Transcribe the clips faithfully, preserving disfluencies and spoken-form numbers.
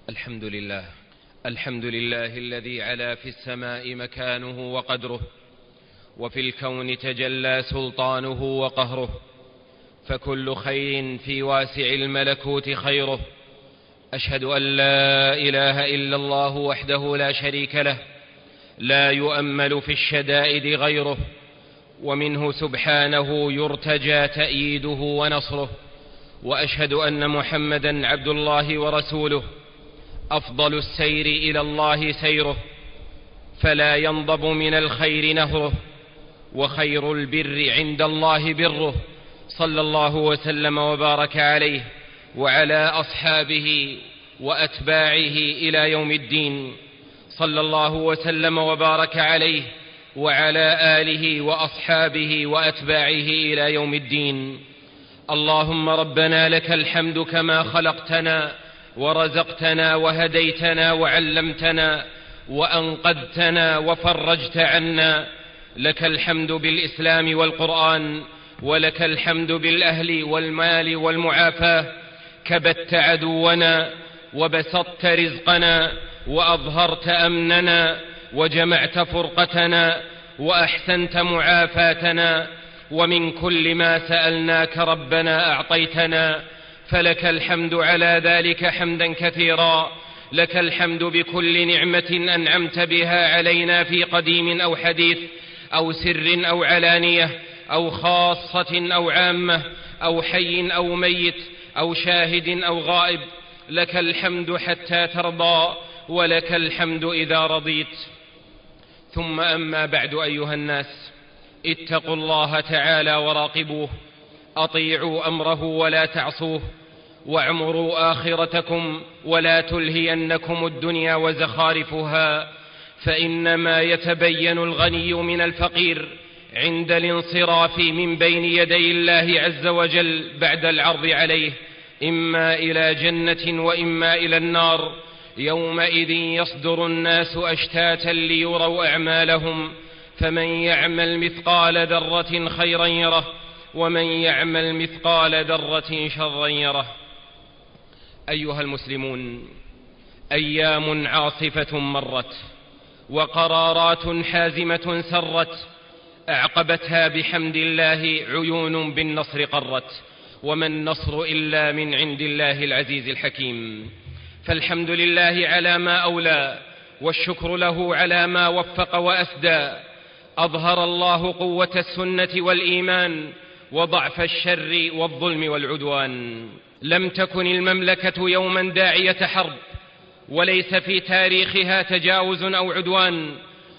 الحمد لله الحمد لله الذي علا في السماء مكانه وقدره، وفي الكون تجلى سلطانه وقهره، فكل خير في واسع الملكوت خيره. أشهد أن لا إله إلا الله وحده لا شريك له، لا يؤمل في الشدائد غيره، ومنه سبحانه يرتجى تأييده ونصره. وأشهد أن محمدا عبد الله ورسوله، أفضل السير إلى الله سيره، فلا ينضب من الخير نهره، وخير البر عند الله بره، صلى الله وسلم وبارك عليه وعلى أصحابه وأتباعه إلى يوم الدين. صلى الله وسلم وبارك عليه وعلى آله وأصحابه وأتباعه إلى يوم الدين. اللهم ربنا لك الحمد كما خلقتنا ورزقتنا وهديتنا وعلمتنا وأنقذتنا وفرجت عنا. لك الحمد بالإسلام والقرآن، ولك الحمد بالأهل والمال والمعافاة. كبت عدونا وبسطت رزقنا وأظهرت أمننا وجمعت فرقتنا وأحسنت معافاتنا، ومن كل ما سألناك ربنا أعطيتنا، فلك الحمد على ذلك حمدا كثيرا. لك الحمد بكل نعمة أنعمت بها علينا في قديم أو حديث أو سر أو علانية أو خاصة أو عامة أو حي أو ميت أو شاهد أو غائب. لك الحمد حتى ترضى، ولك الحمد إذا رضيت. ثم أما بعد، أيها الناس، اتقوا الله تعالى وراقبوه، أطيعوا أمره ولا تعصوه، واعمروا آخرتكم ولا تلهينكم الدنيا وزخارفها، فإنما يتبين الغني من الفقير عند الانصراف من بين يدي الله عز وجل بعد العرض عليه، إما إلى جنة وإما إلى النار. يومئذ يصدر الناس أشتاتا ليروا أعمالهم، فمن يعمل مثقال ذرة خيرا يره، ومن يعمل مثقال ذرة شرا يره. أيها المسلمون، أيام عاصفة مرت، وقرارات حازمة سرت، أعقبتها بحمد الله عيون بالنصر قرت، وما النصر إلا من عند الله العزيز الحكيم. فالحمد لله على ما أولى، والشكر له على ما وفق وأسدى. أظهر الله قوة السنة والإيمان وضعف الشر والظلم والعدوان. لم تكن المملكة يوما داعية حرب، وليس في تاريخها تجاوز أو عدوان،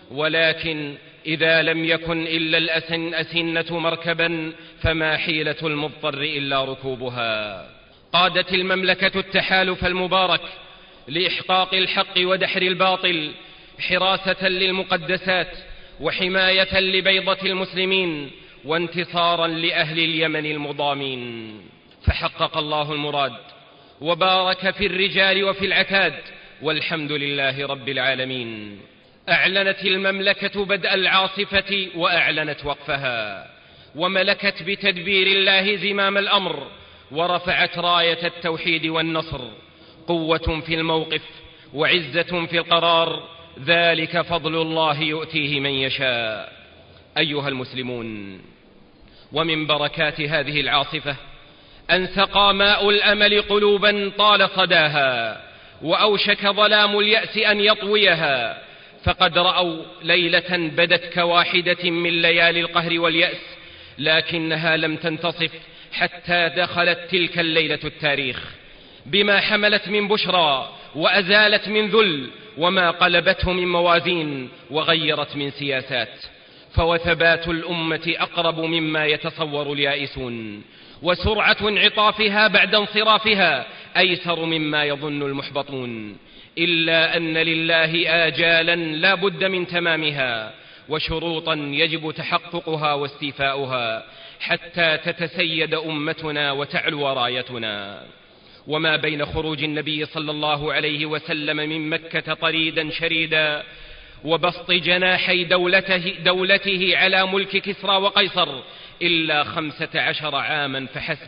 ولكن إذا لم يكن إلا الأسن أسنة مركبا فما حيلة المضطر إلا ركوبها. قادت المملكة التحالف المبارك لإحقاق الحق ودحر الباطل، حراسة للمقدسات وحماية لبيضة المسلمين، وانتصارا لأهل اليمن المضامين. فحقق الله المراد، وبارك في الرجال وفي العتاد، والحمد لله رب العالمين. أعلنت المملكة بدء العاصفة وأعلنت وقفها، وملكت بتدبير الله زمام الأمر، ورفعت راية التوحيد والنصر. قوة في الموقف وعزة في القرار، ذلك فضل الله يؤتيه من يشاء. أيها المسلمون، ومن بركات هذه العاصفة أن سقى ماء الأمل قلوبا طال صداها، وأوشك ظلام اليأس أن يطويها. فقد رأوا ليلة بدت كواحدة من ليالي القهر واليأس، لكنها لم تنتصف حتى دخلت تلك الليلة التاريخ بما حملت من بشرى، وأزالت من ذل، وما قلبته من موازين، وغيرت من سياسات. فوثبات الأمة أقرب مما يتصور اليائسون، وسرعة انعطافها بعد انصرافها أيسر مما يظن المحبطون. إلا أن لله آجالا لا بد من تمامها، وشروطا يجب تحققها واستيفاؤها حتى تتسيد أمتنا وتعلو رايتنا. وما بين خروج النبي صلى الله عليه وسلم من مكة طريدا شريدا وبسط جناحي دولته, دولته على ملك كسرى وقيصر إلا خمسة عشر عاما فحسب،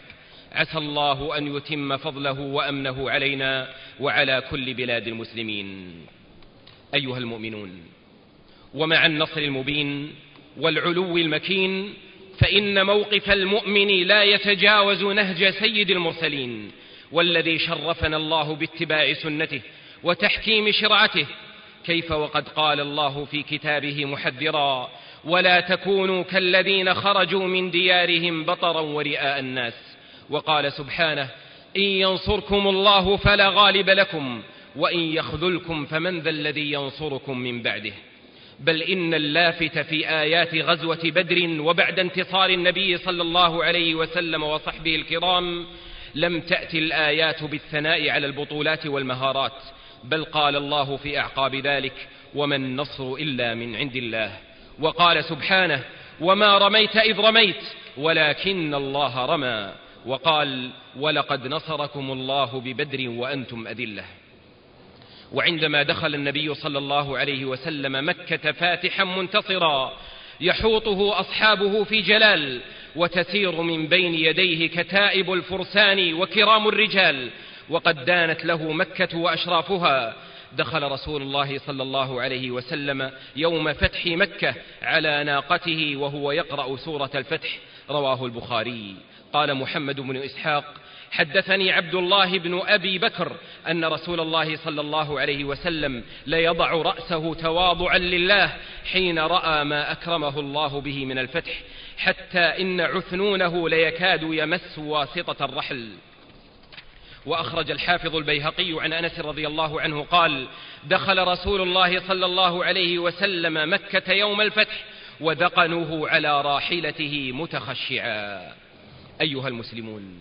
عسى الله أن يتم فضله وأمنه علينا وعلى كل بلاد المسلمين. أيها المؤمنون، ومع النصر المبين والعلو المكين، فإن موقف المؤمن لا يتجاوز نهج سيد المرسلين، والذي شرفنا الله باتباع سنته وتحكيم شرعته. كيف وقد قال الله في كتابه محذرا: ولا تكونوا كالذين خرجوا من ديارهم بطرا ورئاء الناس. وقال سبحانه: إن ينصركم الله فلا غالب لكم وإن يخذلكم فمن ذا الذي ينصركم من بعده. بل إن اللافت في آيات غزوة بدر وبعد انتصار النبي صلى الله عليه وسلم وصحبه الكرام لم تأتي الآيات بالثناء على البطولات والمهارات، بل قال الله في أعقاب ذلك: وما النصر إلا من عند الله. وقال سبحانه: وما رميت إذ رميت ولكن الله رمى. وقال: ولقد نصركم الله ببدر وأنتم أذلة. وعندما دخل النبي صلى الله عليه وسلم مكة فاتحا منتصرا يحوطه أصحابه في جلال، وتسير من بين يديه كتائب الفرسان وكرام الرجال، وقد دانت له مكة وأشرافها، دخل رسول الله صلى الله عليه وسلم يوم فتح مكة على ناقته وهو يقرأ سورة الفتح. رواه البخاري. قال محمد بن إسحاق: حدثني عبد الله بن أبي بكر أن رسول الله صلى الله عليه وسلم ليضع رأسه تواضعا لله حين رأى ما أكرمه الله به من الفتح، حتى إن عثنونه ليكاد يمس واسطة الرحل. وأخرج الحافظ البيهقي عن أنس رضي الله عنه قال: دخل رسول الله صلى الله عليه وسلم مكة يوم الفتح وذقنه على راحلته متخشعا. أيها المسلمون،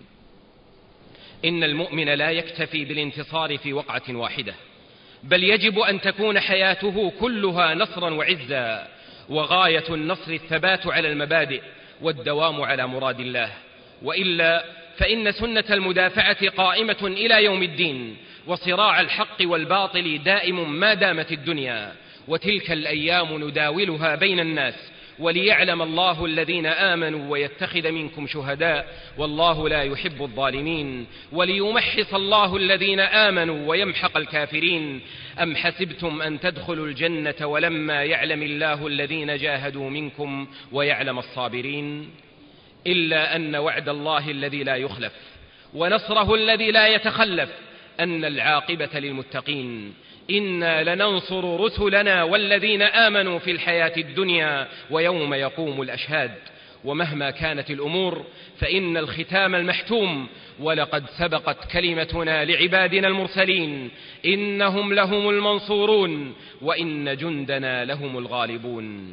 إن المؤمن لا يكتفي بالانتصار في وقعة واحدة، بل يجب أن تكون حياته كلها نصرا وعزا، وغاية النصر الثبات على المبادئ والدوام على مراد الله، وإلا فإن سنة المدافعة قائمة إلى يوم الدين، وصراع الحق والباطل دائم ما دامت الدنيا، وتلك الأيام نداولها بين الناس، وليعلم الله الذين آمنوا ويتخذ منكم شهداء والله لا يحب الظالمين، وليمحص الله الذين آمنوا ويمحق الكافرين. أم حسبتم أن تدخلوا الجنة ولما يعلم الله الذين جاهدوا منكم ويعلم الصابرين؟ إلا أن وعد الله الذي لا يخلف ونصره الذي لا يتخلف أن العاقبة للمتقين. إنا لننصر رسلنا والذين آمنوا في الحياة الدنيا ويوم يقوم الأشهاد. ومهما كانت الأمور فإن الختام المحتوم، ولقد سبقت كلمتنا لعبادنا المرسلين إنهم لهم المنصورون وإن جندنا لهم الغالبون.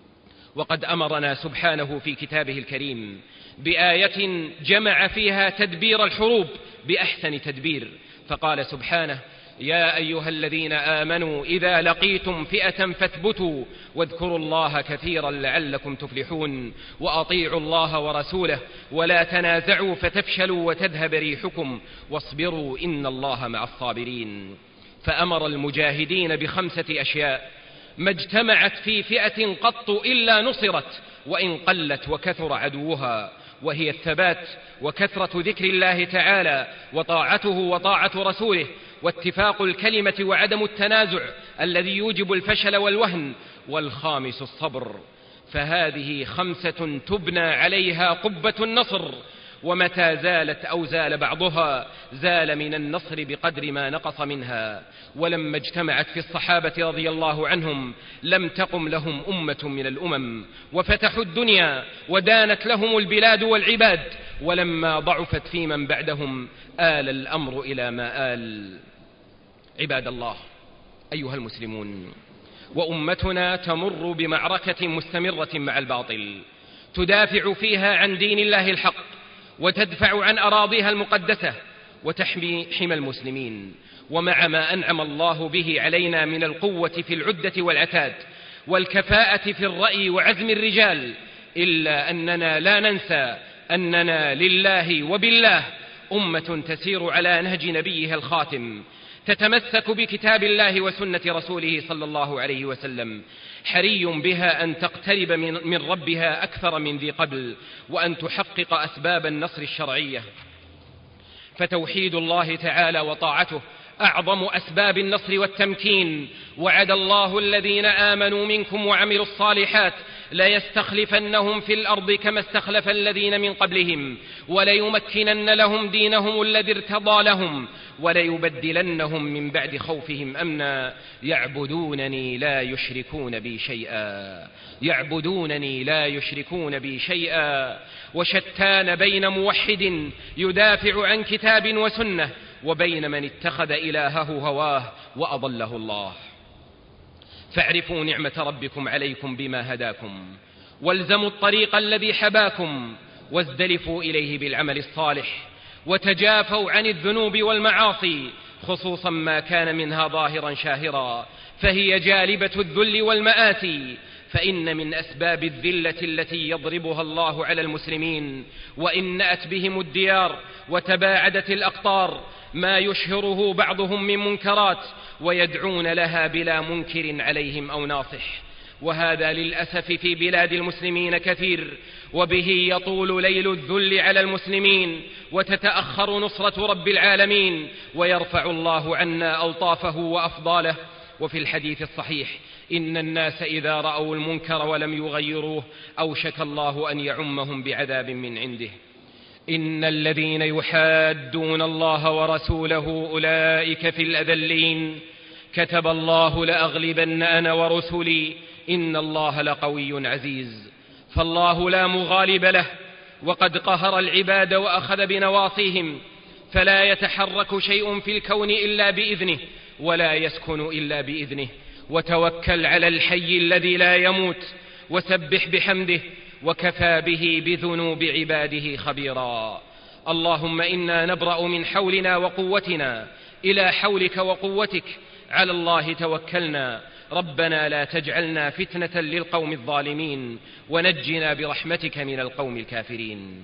وقد أمرنا سبحانه في كتابه الكريم بآية جمع فيها تدبير الحروب بأحسن تدبير، فقال سبحانه: يا أيها الذين آمنوا إذا لقيتم فئة فاثبتوا واذكروا الله كثيرا لعلكم تفلحون، وأطيعوا الله ورسوله ولا تنازعوا فتفشلوا وتذهب ريحكم واصبروا إن الله مع الصابرين. فأمر المجاهدين بخمسة أشياء ما اجتمعت في فئة قط إلا نصرت وإن قلت وكثر عدوها، وهي الثبات وكثرة ذكر الله تعالى وطاعته وطاعة رسوله واتفاق الكلمة وعدم التنازع الذي يوجب الفشل والوهن، والخامس الصبر. فهذه خمسة تبنى عليها قبة النصر، ومتى زالت أو زال بعضها زال من النصر بقدر ما نقص منها. ولما اجتمعت في الصحابة رضي الله عنهم لم تقم لهم أمة من الأمم، وفتحوا الدنيا ودانت لهم البلاد والعباد، ولما ضعفت في من بعدهم آل الأمر إلى ما آل. عباد الله، أيها المسلمون، وأمتنا تمر بمعركة مستمرة مع الباطل، تدافع فيها عن دين الله الحق، وتدفع عن أراضيها المقدسة، وتحمي حمى المسلمين. ومع ما أنعم الله به علينا من القوة في العدة والعتاد والكفاءة في الرأي وعزم الرجال، إلا أننا لا ننسى أننا لله وبالله أمة تسير على نهج نبيها الخاتم، تتمسك بكتاب الله وسنة رسوله صلى الله عليه وسلم، حري بها أن تقترب من ربها أكثر من ذي قبل، وأن تحقق أسباب النصر الشرعية. فتوحيد الله تعالى وطاعته أعظم أسباب النصر والتمكين. وعد الله الذين آمنوا منكم وعملوا الصالحات ليستخلفنهم في الأرض كما استخلف الذين من قبلهم وليمكنن لهم دينهم الذي ارتضى لهم وليبدلنهم من بعد خوفهم أمنا يعبدونني لا يشركون بي شيئا يعبدونني لا يشركون بي شيئا. وشتان بين موحد يدافع عن كتاب وسنة وبين من اتخذ إلهه هواه وأضله الله. فاعرفوا نعمة ربكم عليكم بما هداكم والزموا الطريق الذي حباكم وازدلفوا إليه بالعمل الصالح وتجافوا عن الذنوب والمعاصي خصوصا ما كان منها ظاهرا شاهرا فهي جالبة الذل والمآسي. فإن من أسباب الذلة التي يضربها الله على المسلمين وإن نأت بهم الديار وتباعدت الأقطار ما يشهره بعضهم من منكرات ويدعون لها بلا منكر عليهم أو ناصح. وهذا للأسف في بلاد المسلمين كثير وبه يطول ليل الذل على المسلمين وتتأخر نصرة رب العالمين ويرفع الله عنا ألطافه وأفضاله. وفي الحديث الصحيح إن الناس إذا رأوا المنكر ولم يغيروه أوشك الله أن يعمهم بعذاب من عنده. إن الذين يحادون الله ورسوله أولئك في الأذلين كتب الله لأغلبن أنا ورسلي إن الله لقوي عزيز. فالله لا مغالب له وقد قهر العباد وأخذ بنواصيهم فلا يتحرك شيء في الكون إلا بإذنه ولا يسكن إلا بإذنه. وتوكل على الحي الذي لا يموت وسبح بحمده وكفى به بذنوب عباده خبيرا. اللهم إنا نبرأ من حولنا وقوتنا إلى حولك وقوتك على الله توكلنا. ربنا لا تجعلنا فتنة للقوم الظالمين ونجنا برحمتك من القوم الكافرين.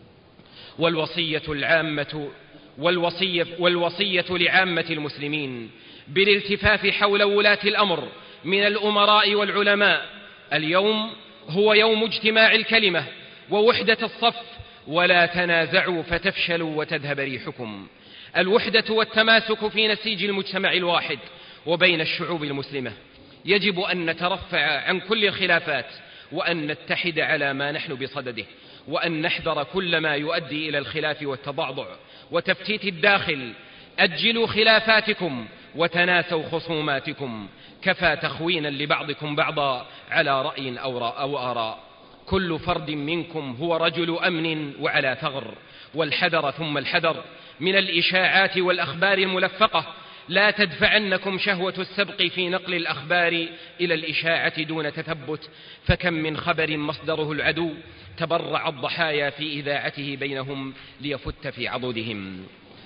والوصية العامة والوصية, والوصية لعامة المسلمين بالالتفاف حول ولاة الأمر من الأمراء والعلماء. اليوم هو يوم اجتماع الكلمة ووحدة الصف ولا تنازعوا فتفشلوا وتذهب ريحكم. الوحدة والتماسك في نسيج المجتمع الواحد وبين الشعوب المسلمة. يجب أن نترفع عن كل الخلافات وأن نتحد على ما نحن بصدده وأن نحذر كل ما يؤدي إلى الخلاف والتضعضع وتفتيت الداخل. أجلوا خلافاتكم وتناسوا خصوماتكم كفى تخوينا لبعضكم بعضا على رأي أو آراء. كل فرد منكم هو رجل أمن وعلى ثغر. والحذر ثم الحذر من الإشاعات والأخبار الملفقة. لا تدفعنكم شهوة السبق في نقل الأخبار إلى الإشاعة دون تثبت فكم من خبر مصدره العدو تبرع الضحايا في إذاعته بينهم ليفت في عضدهم.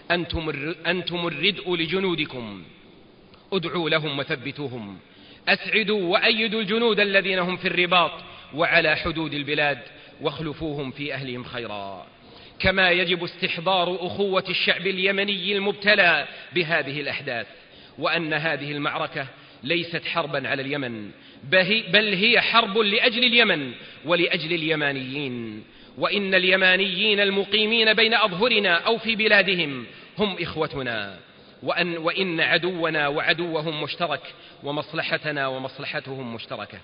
أنتم الردء لجنودكم ادعوا لهم وثبتوهم. أسعدوا وأيدوا الجنود الذين هم في الرباط وعلى حدود البلاد واخلفوهم في أهلهم خيرا. كما يجب استحضار أخوة الشعب اليمني المبتلى بهذه الأحداث وأن هذه المعركة ليست حربا على اليمن بل هي حرب لأجل اليمن ولأجل اليمانيين. وإن اليمانيين المقيمين بين أظهرنا أو في بلادهم هم إخوتنا وأن, وإن عدونا وعدوهم مشترك ومصلحتنا ومصلحتهم مشتركة.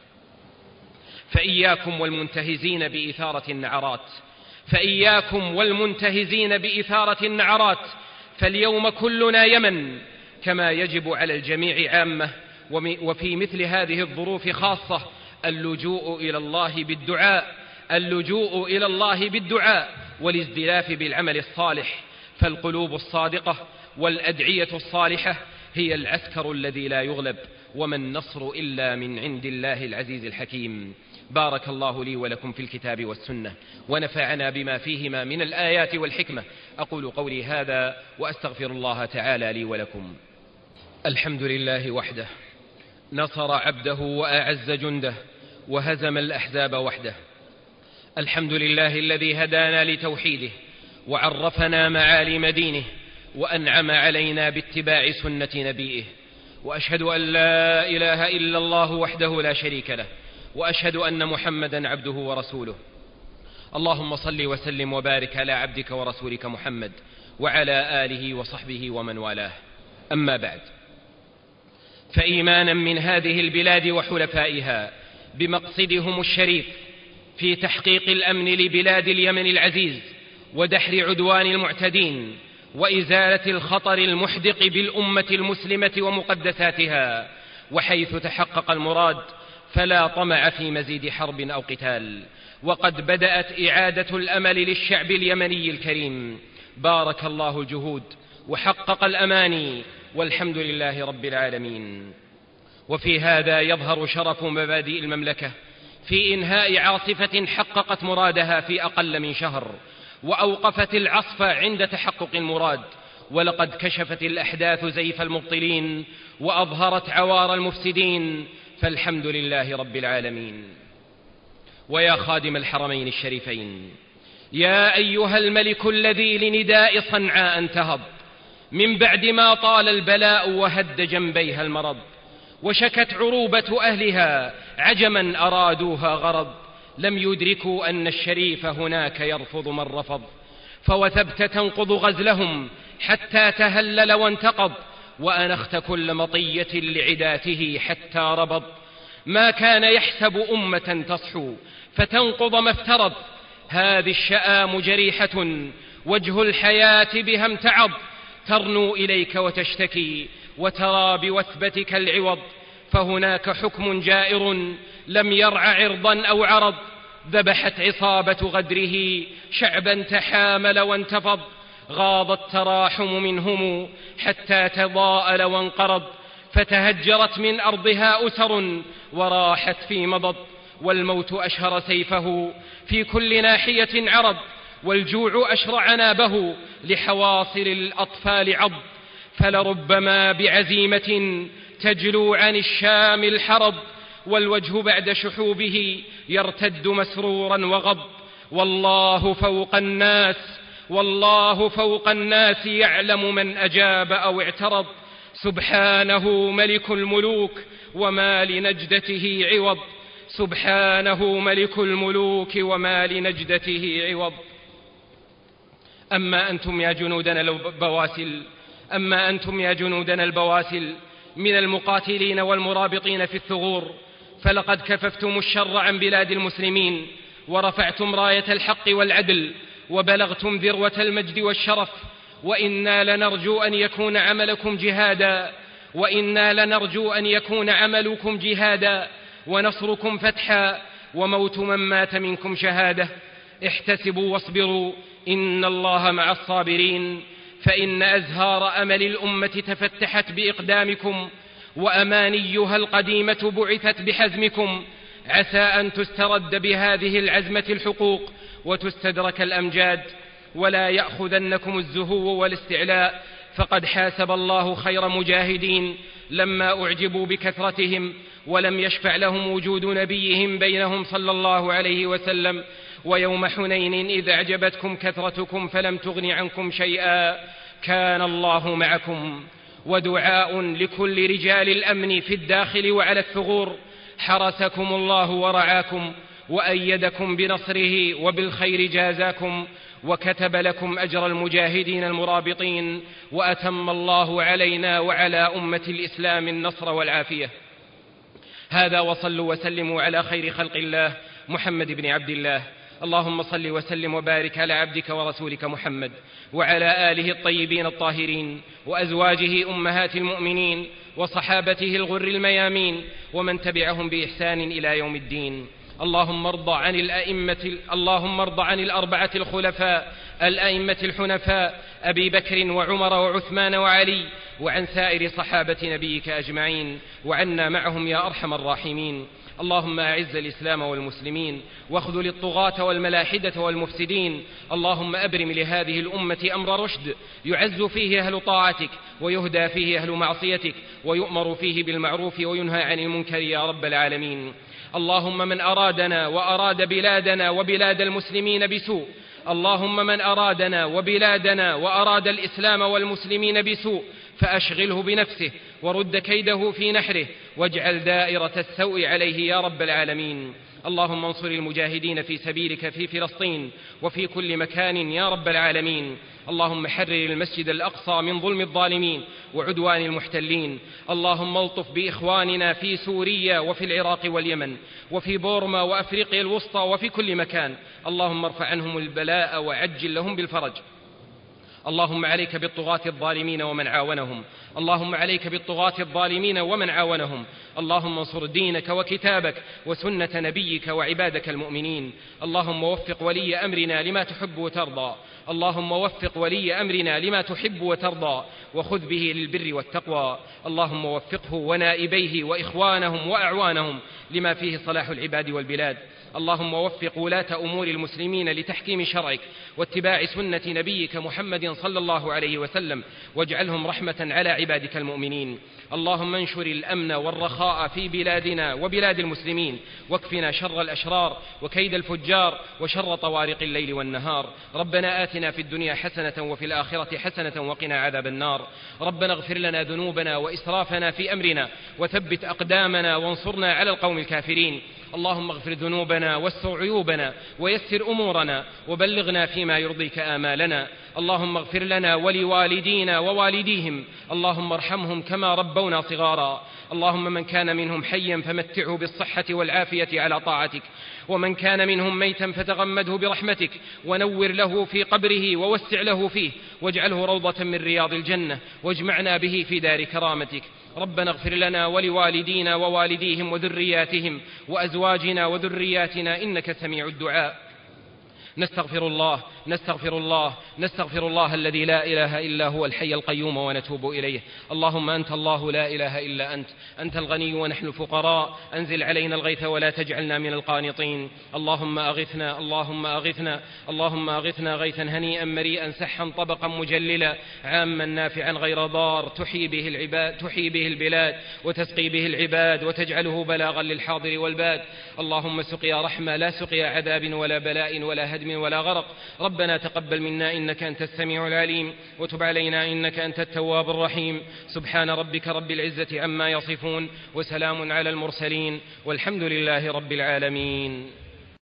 فإياكم والمنتهزين بإثارة النعرات فإياكم والمنتهزين بإثارة النعرات فاليوم كلنا يمن كما يجب على الجميع عامة. وفي مثل هذه الظروف خاصة اللجوء إلى الله بالدعاء اللجوء إلى الله بالدعاء والازدلاف بالعمل الصالح. فالقلوب الصادقة والأدعية الصالحة هي العسكر الذي لا يغلب وما النصر إلا من عند الله العزيز الحكيم. بارك الله لي ولكم في الكتاب والسنة ونفعنا بما فيهما من الآيات والحكمة. أقول قولي هذا وأستغفر الله تعالى لي ولكم. الحمد لله وحده نصر عبده وأعز جنده وهزم الأحزاب وحده. الحمد لله الذي هدانا لتوحيده وعرفنا معالم دينه وأنعم علينا باتباع سنة نبيه. وأشهد أن لا إله إلا الله وحده لا شريك له وأشهد أن محمدا عبده ورسوله. اللهم صل وسلم وبارك على عبدك ورسولك محمد وعلى آله وصحبه ومن والاه. أما بعد، فإيمانا من هذه البلاد وحلفائها بمقصدهم الشريف في تحقيق الأمن لبلاد اليمن العزيز ودحر عدوان المعتدين وإزالة الخطر المحدق بالأمة المسلمة ومقدساتها، وحيث تحقق المراد فلا طمع في مزيد حرب أو قتال، وقد بدأت إعادة الأمل للشعب اليمني الكريم. بارك الله الجهود وحقق الأماني، والحمد لله رب العالمين. وفي هذا يظهر شرف مبادئ المملكة في إنهاء عاصفة حققت مرادها في أقل من شهر، وأوقفت العصف عند تحقق المراد، ولقد كشفت الأحداث زيف المبطلين وأظهرت عوار المفسدين، فالحمد لله رب العالمين. ويا خادم الحرمين الشريفين، يا أيها الملك الذي لنداء صنعاء انتهض من بعد ما طال البلاء وهد جنبيها المرض، وشكت عروبة أهلها عجما أرادوها غرض، لم يدركوا أن الشريف هناك يرفض من رفض، فوثبت تنقض غزلهم حتى تهلل وانتقض، وأنخت كل مطية لعداته حتى ربض. ما كان يحسب أمة تصحو فتنقض ما افترض، هذه الشآم جريحة وجه الحياة بها امتعض، ترنو إليك وتشتكي وترى بوثبتك العوض، فهناك حكم جائر لم يرع عرضا أو عرض، ذبحت عصابة غدره شعبا تحامل وانتفض، غاض التراحم منهم حتى تضاءل وانقرض، فتهجرت من أرضها أسر وراحت في مضض، والموت أشهر سيفه في كل ناحية عرض، والجوع أشرع نابه لحواصل الأطفال عض، فلربما بعزيمة تجلو عن الشام الحرب، والوجه بعد شحوبه يرتد مسرورا وغض. والله فوق الناس، والله فوق الناس يعلم من أجاب أو اعترض، سبحانه ملك الملوك وما لنجدته عوض، سبحانه ملك الملوك وما لنجدته عوض. أما أنتم يا جنودنا البواسل أما أنتم يا جنودنا البواسل من المقاتلين والمرابطين في الثغور، فلقد كففتم الشر عن بلاد المسلمين، ورفعتم راية الحق والعدل، وبلغتم ذروة المجد والشرف، وإنا لنرجو أن يكون عملكم جهادا وإنا لنرجو أن يكون عملكم جهادا ونصركم فتحا، وموت من مات منكم شهادة. احتسبوا واصبروا، إن الله مع الصابرين، فإن أزهار أمل الأمة تفتحت بإقدامكم، وأمانيها القديمة بعثت بحزمكم، عسى أن تسترد بهذه العزمة الحقوق وتستدرك الأمجاد، ولا يأخذنكم الزهو والاستعلاء، فقد حاسب الله خير مجاهدين لما أعجبوا بكثرتهم، ولم يشفع لهم وجود نبيهم بينهم صلى الله عليه وسلم. ويوم حنين إذ أعجبتكم كثرتكم فلم تغن عنكم شيئا كان الله معكم. ودعاء لكل رجال الأمن في الداخل وعلى الثغور، حرسكم الله ورعاكم وأيدكم بنصره وبالخير جازاكم، وكتب لكم أجر المجاهدين المرابطين، وأتم الله علينا وعلى أمة الإسلام النصر والعافية. هذا، وصلوا وسلموا على خير خلق الله محمد بن عبد الله. اللهم صل وسلم وبارك على عبدك ورسولك محمد وعلى آله الطيبين الطاهرين وأزواجه أمهات المؤمنين وصحابته الغر الميامين ومن تبعهم بإحسان إلى يوم الدين. اللهم ارض عن الأئمة اللهم ارض عن الأربعة الخلفاء الأئمة الحنفاء أبي بكر وعمر وعثمان وعلي، وعن سائر صحابة نبيك أجمعين، وعنا معهم يا أرحم الراحمين. اللهم أعز الإسلام والمسلمين، واخذل الطغاة والملاحدة والمفسدين. اللهم أبرم لهذه الأمة أمر رشد، يعز فيه أهل طاعتك ويهدى فيه أهل معصيتك، ويؤمر فيه بالمعروف وينهى عن المنكر يا رب العالمين. اللهم من أرادنا وأراد بلادنا وبلاد المسلمين بسوء اللهم من أرادنا وبلادنا وأراد الإسلام والمسلمين بسوء فأشغله بنفسه ورد كيده في نحره، واجعل دائرة السوء عليه يا رب العالمين. اللهم انصر المجاهدين في سبيلك في فلسطين وفي كل مكان يا رب العالمين. اللهم حرر المسجد الأقصى من ظلم الظالمين وعدوان المحتلين. اللهم الطف بإخواننا في سوريا وفي العراق واليمن وفي بورما وأفريقيا الوسطى وفي كل مكان. اللهم ارفع عنهم البلاء وعجل لهم بالفرج. اللهم عليك بالطغاة الظالمين ومن عاونهم. اللهم عليك بالطغاة الظالمين ومن عاونهم. اللهم انصر دينك وكتابك وسنة نبيك وعبادك المؤمنين. اللهم وفق ولي أمرنا لما تحب وترضى. اللهم وفق ولي أمرنا لما تحب وترضى، وخذ به للبر والتقوى. اللهم وفقه ونائبيه وإخوانهم وأعوانهم لما فيه صلاح العباد والبلاد. اللهم وفق ولاة أمور المسلمين لتحكيم شرعك واتباع سنة نبيك محمد صلى الله عليه وسلم، واجعلهم رحمة على عبادك المؤمنين. اللهم انشر الأمن والرخاء في بلادنا وبلاد المسلمين، واكفنا شر الأشرار وكيد الفجار وشر طوارق الليل والنهار. ربنا آتنا في الدنيا حسنة وفي الآخرة حسنة وقنا عذاب النار. ربنا اغفر لنا ذنوبنا وإسرافنا في أمرنا وثبت أقدامنا وانصرنا على القوم الكافرين. اللهم اغفر ذنوبنا واستر عيوبنا ويسر أمورنا وبلغنا فيما يرضيك آمالنا. اللهم اغفر لنا ولوالدينا ووالديهم. اللهم ارحمهم كما ربونا صغارا. اللهم من كان منهم حيا فمتعه بالصحة والعافية على طاعتك، ومن كان منهم ميتا فتغمده برحمتك، ونور له في قبره ووسع له فيه، واجعله روضة من رياض الجنة، واجمعنا به في دار كرامتك. ربنا اغفر لنا ولوالدينا ووالديهم وذرياتهم وأزواجنا وذرياتنا إنك سميع الدعاء. نستغفر الله نستغفر الله نستغفر الله الذي لا إله إلا هو الحي القيوم ونتوب إليه. اللهم أنت الله لا إله إلا أنت، أنت الغني ونحن الفقراء، أنزل علينا الغيث ولا تجعلنا من القانطين. اللهم أغثنا اللهم أغثنا اللهم أغثنا غيثا هنيئا مريئا سحا طبقا مجللا عاما نافعا غير ضار، تحيي به العباد تحيي به البلاد وتسقي به العباد وتجعله بلاغا للحاضر والباد. اللهم سقيا رحمة لا سقيا عذاب ولا بلاء ولا هدم ولا غرق. ربنا تقبل منا إنك أنت السميع العليم، وتب علينا إنك أنت التواب الرحيم. سبحان ربك رب العزة عما يصفون، وسلام على المرسلين، والحمد لله رب العالمين.